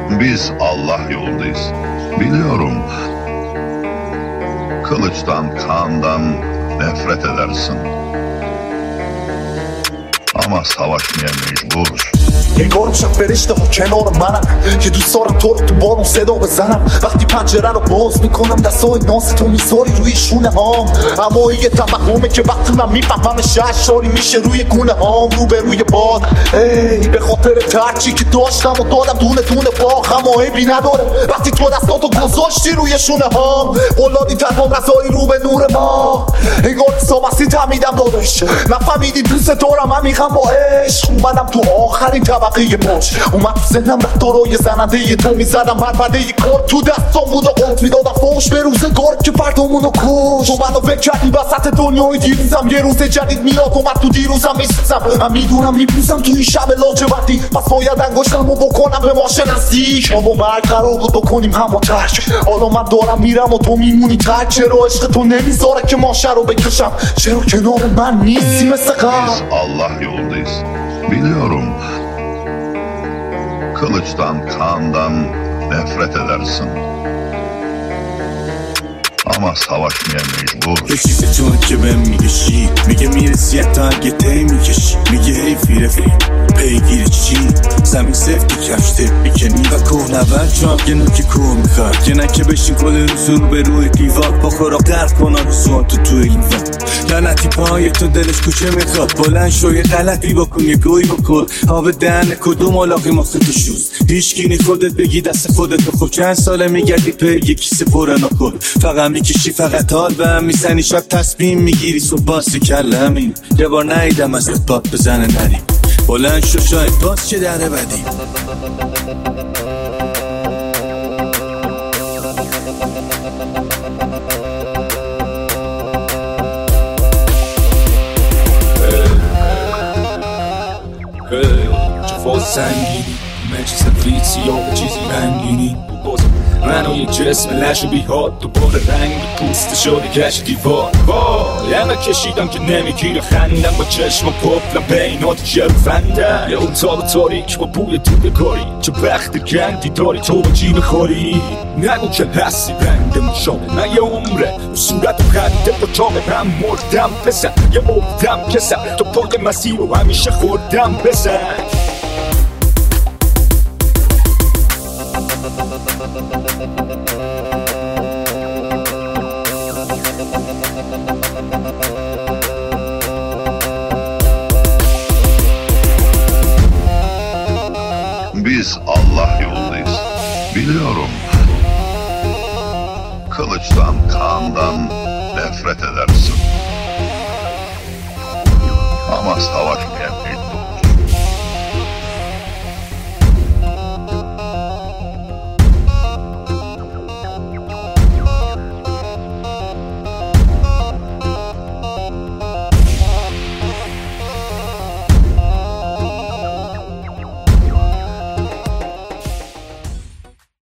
Biz Allah yoldayız. Biliyorum. Kılıçtan, kandan nefret edersin. Ama savaşmaya mecburuz. انگار شب فرشته ها کنار منم که دوست دارم تو رو تو بالون صدا بزنم. وقتی پنجره رو باز میکنم دستای ناز تو میذاری روی شونه هام. اما یه توهمه که وقتی من میفهمم شهرشاری میشه روی گونه هام. رو به روی باد ای به خاطر ترچی که داشتم و دادم دونه دونه باخ. اما عیبی نداره وقتی تو دستاتو گذاشتی روی شونه هام. قلادی تنها رسایی رو به نور ما. انگار سامستی تمیدم دادش نفهمیدی دوست دارم عمیقم با عشق. اومدم تو آخرین طبقه پاش اومد تو ذهنم رفتارای زننده ی تو میزدم هر بده ی کار تو دستام بود و قلط میدادم فوش به روزگار که فردامونو کش. تو منو فکر کردی وسط دنیای دیروزم یه روز جدید میاد اومد تو دیروزم میسوزم. من میدونم میپوزم تو این شب لاجوردی پس باید انگشتمو بکنم به ماشه نزدیک. ما با مرگ قرار بود بکنیم همو ترک. حالا من دارم میرم و تو میمونی ترک. چرا عشق تو نمیذاره که ماشه رو بکشم؟ چرا کنار من نیستی مثل قبل؟ Biz Allah yoldayız. Biliyorum. Kılıçtan, kandan nefret edersin. Ama savaşmaya mecburuz. یه چیزی تو که بهم میگشی میگه میرسی تا اگه تی میکشی. میگه حیفی رفیق پیگیر چی زمین سفتی کفشته میکنی و کوه نبرد جام یه نوکی کوه میخواد که نکه بشین کل روز رو به روی دیوار با خوراک درد کنن روزون تو این وقت لعنتی پای تو دلش کوچه میخواد بلند شو یه غلطی بکن یه گوی بکن آب دهن کدوم علاقی ماخت تو شوز هیچگینی خودت بگی دست خودت بخور. چند ساله میگردی پی یه کیسه پر نکن فقط میکشی فقط حال به هم میزنی شب تصمیم میگیری صبح باسی کل همین یه بار نیدم ازت باد بزنه نریم بلند شو شاید باز چه دره بدیم. چه فاز سنگینی همه چیز فریسی یا به چیزی رنگینی منو یه جسم لش بیهاد دوباره رنگ پوست شده کش دیوار. وای همه کشیدم که نمیگیره خندم با چشم و پفلم بینات جلفنده یه اتاق تاریک با بوی دوده کاری چه وقت گندی داری تو با جیب خوری. نگو که هستی رنگ مشامه من یه عمره صورت و خنده با چامه من مردم پسر یه مردم کسر تو پای مسیر رو همیشه خوردم بزن. Biz Allah yoldayız. Biliyorum. Kılıçtan, kandan nefret edersin. Ama savaşmaya